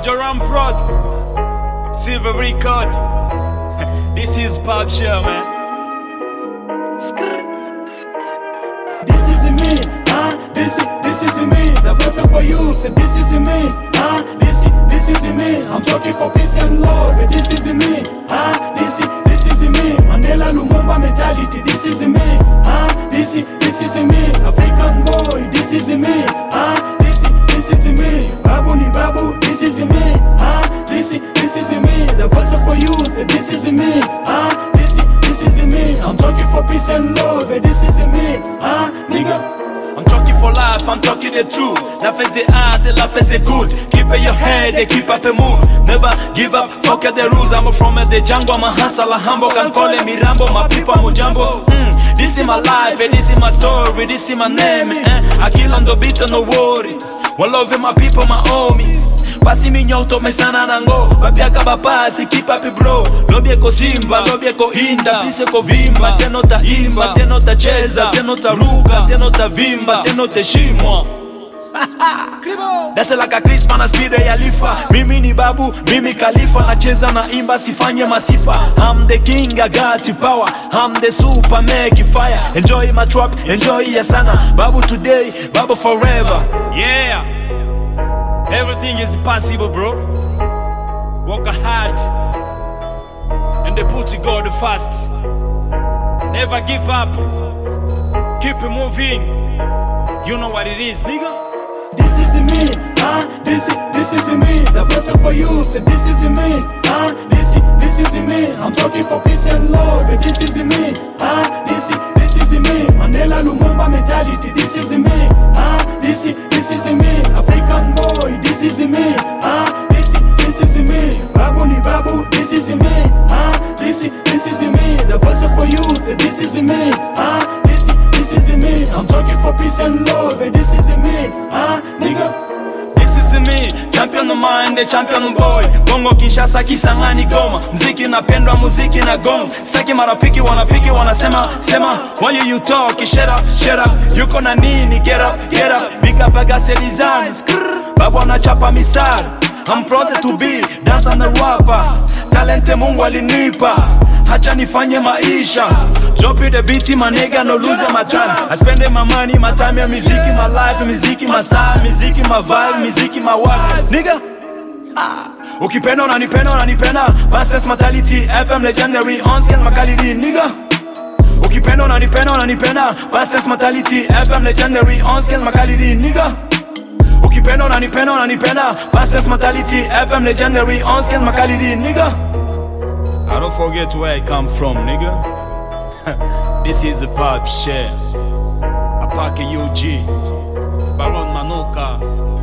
Joram Prod, Silver Record. This is Pop Show, man. This is me, this is me. The voice of our youth, this is me, this is me. I'm talking for peace and love, this is me, this is me. Mandela Lumumba mentality, this is me, this is me. African boy, this is me, this is me. Babu ni babu, this is me, this is me. The voice of our youth, this is me, this is me. I'm talking for peace and love, this is me, nigga. I'm talking for life, I'm talking the truth. Life is hard, life is good. Keep your head, keep up the move. Never give up, forget the rules. I'm from the jungle, I'm a hustler, humble. Can call me Rambo, my people, I'm Jumbo. This is my life, this is my story, this is my name. I kill on the beat, no worry. One love my people, my homie. Pasi minyoto mesana nango babiaka bapasi keep up bro. Lobby eko simba, lobby eko inda, bise ko vimba, teno ta imba, teno ta cheza, teno ta ruka, teno ta vimba, teno te shimwa. That's like a Christmas na speed ya lifa. Mimi ni babu, mimi khalifa, nacheza na imba sifanye masifa. I'm the king, I got the power. I'm the super make fire. Enjoy my trap, enjoy ya sana. Babu today, babu forever. Yeah. Everything is possible, bro. Work hard and they put God first. Never give up. Keep moving. You know what it is, nigga. This is me, this is me. The voice of our youth, this is me, this is me. I'm talking for peace and love, this is me, this is me. Mandela Lumumba mentality, this is me, this is me. African boy, this is me, this is me. Babu ni babu, this is me, this is me. The voice of our youth, this is me, this is me. I'm talking for peace and love, this is me, nigga. This is me, champion of mind, the champion boy. Bongo Kinshasa, Kisangani, Goma. Mziki napendwa, muziki na gong. Staki marafiki, wanafiki, wanasema, sema. Why you talk, shut up. Yuko na nini, get up. Big up, agaselizani, babu anachapa mistari. I'm proud to be, dance and a rapper. Talente Mungu alinipa, hacha nifanye maisha. Drop the beat, my nigga, no lose my time. I spend my money, my time, my music, my life, music, my style, music, my vibe, music, my wife. Nigga, ukipenda unanipenda. Fastest mentality, FM legendary, on skills makalidi, nigga. Ukipenda unanipenda. Fastest mentality, FM legendary, on skills makalidi, nigga. Ukipenda unanipenda. Fastest mentality, FM legendary, on skills makalidi, nigga. I don't forget where I come from, nigga. This is a pop share. Apake UG, Baron Manuka.